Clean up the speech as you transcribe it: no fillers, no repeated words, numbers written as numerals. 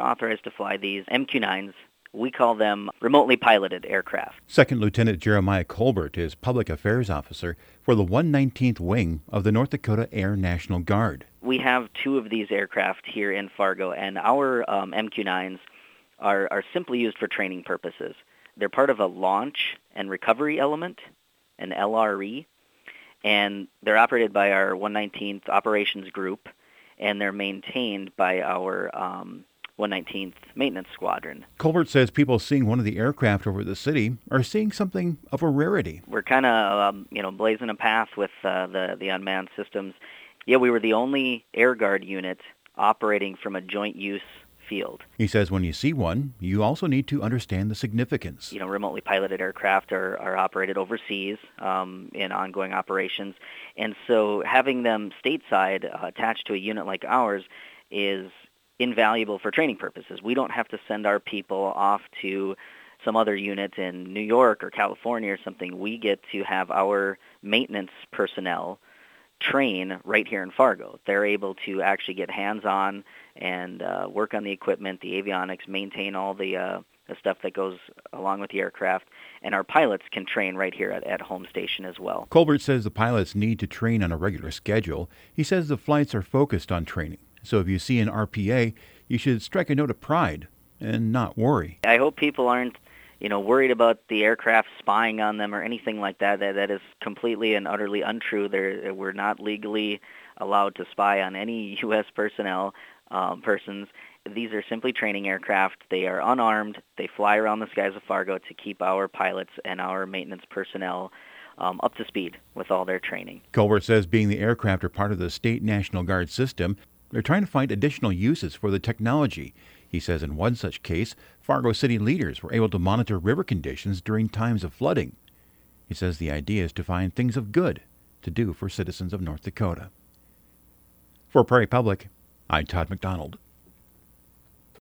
authorized to fly these MQ-9s. We call them remotely piloted aircraft. Second Lieutenant Jeremiah Colbert is Public Affairs Officer for the 119th Wing of the North Dakota Air National Guard. We have 2 of these aircraft here in Fargo, and our MQ-9s are simply used for training purposes. They're part of a launch and recovery element, an LRE, and they're operated by our 119th Operations Group, and they're maintained by our 119th Maintenance Squadron. Colbert says people seeing one of the aircraft over the city are seeing something of a rarity. We're kind of, blazing a path with the unmanned systems. Yeah, we were the only Air Guard unit operating from a joint use field. He says when you see one, you also need to understand the significance. Remotely piloted aircraft are operated overseas in ongoing operations, and so having them stateside attached to a unit like ours is invaluable for training purposes. We don't have to send our people off to some other unit in New York or California or something. We get to have our maintenance personnel train right here in Fargo. They're able to actually get hands-on and work on the equipment, the avionics, maintain all the stuff that goes along with the aircraft, and our pilots can train right here at home station as well. Colbert says the pilots need to train on a regular schedule. He says the flights are focused on training. So if you see an RPA, you should strike a note of pride and not worry. I hope people aren't, worried about the aircraft spying on them or anything like that. That is completely and utterly untrue. We're not legally allowed to spy on any U.S. persons. These are simply training aircraft. They are unarmed. They fly around the skies of Fargo to keep our pilots and our maintenance personnel up to speed with all their training. Colbert says being the aircraft are part of the state National Guard system, they're trying to find additional uses for the technology. He says in one such case, Fargo City leaders were able to monitor river conditions during times of flooding. He says the idea is to find things of good to do for citizens of North Dakota. For Prairie Public, I'm Todd McDonald.